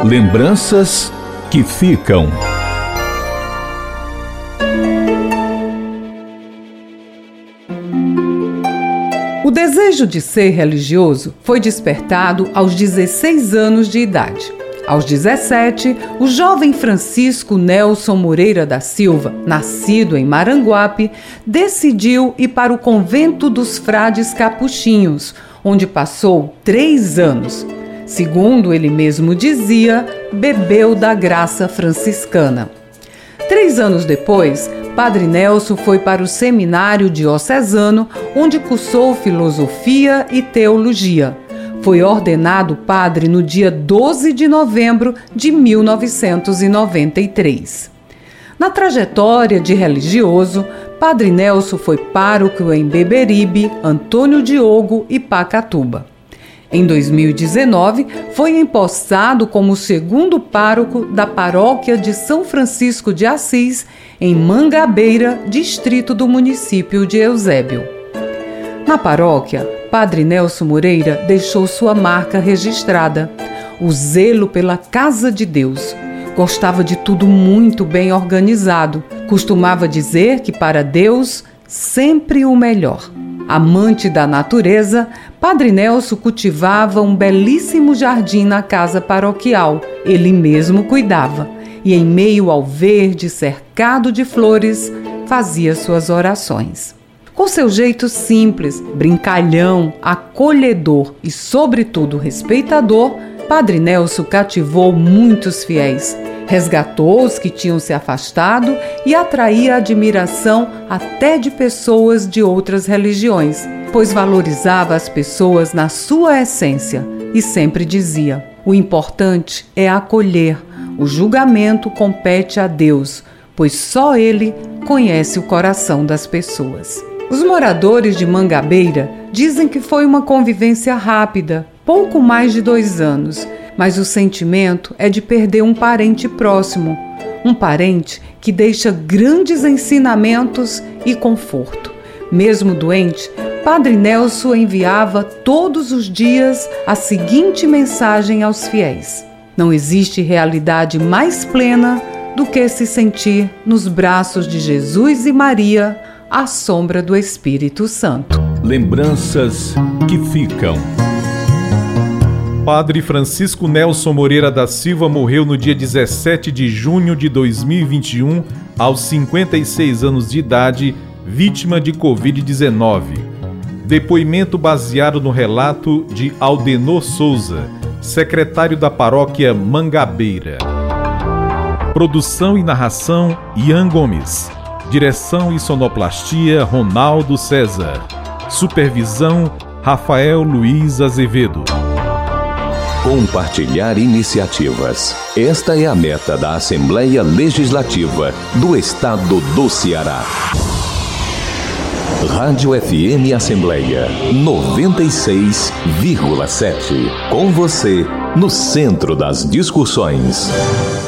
Lembranças que ficam. O desejo de ser religioso foi despertado aos 16 anos de idade. Aos 17, o jovem Francisco Nelson Moreira da Silva, nascido em Maranguape, decidiu ir para o convento dos frades capuchinhos, onde passou 3 anos. Segundo ele mesmo dizia, bebeu da graça franciscana. 3 anos depois, Padre Nelson foi para o seminário diocesano, onde cursou filosofia e teologia. Foi ordenado padre no dia 12 de novembro de 1993. Na trajetória de religioso, Padre Nelson foi pároco em Beberibe, Antônio Diogo e Pacatuba. Em 2019, foi empossado como segundo pároco da paróquia de São Francisco de Assis, em Mangabeira, distrito do município de Eusébio. Na paróquia, Padre Nelson Moreira deixou sua marca registrada, o zelo pela casa de Deus. Gostava de tudo muito bem organizado. Costumava dizer que para Deus, sempre o melhor. Amante da natureza, Padre Nelson cultivava um belíssimo jardim na casa paroquial. Ele mesmo cuidava e, em meio ao verde cercado de flores, fazia suas orações. Com seu jeito simples, brincalhão, acolhedor e, sobretudo, respeitador, Padre Nelson cativou muitos fiéis, resgatou os que tinham se afastado e atraía a admiração até de pessoas de outras religiões, pois valorizava as pessoas na sua essência e sempre dizia: o importante é acolher, o julgamento compete a Deus, pois só Ele conhece o coração das pessoas. Os moradores de Mangabeira dizem que foi uma convivência rápida, pouco mais de 2 anos, mas o sentimento é de perder um parente próximo, um parente que deixa grandes ensinamentos e conforto. Mesmo doente, Padre Nelson enviava todos os dias a seguinte mensagem aos fiéis: não existe realidade mais plena do que se sentir nos braços de Jesus e Maria, à sombra do Espírito Santo. Lembranças que ficam. Padre Francisco Nelson Moreira da Silva morreu no dia 17 de junho de 2021, aos 56 anos de idade, vítima de Covid-19. Depoimento baseado no relato de Aldenor Souza, secretário da paróquia Mangabeira. Produção e narração, Ian Gomes. Direção e sonoplastia, Ronaldo César. Supervisão, Rafael Luiz Azevedo. Compartilhar iniciativas. Esta é a meta da Assembleia Legislativa do Estado do Ceará. Rádio FM Assembleia 96,7. Com você, no centro das discussões.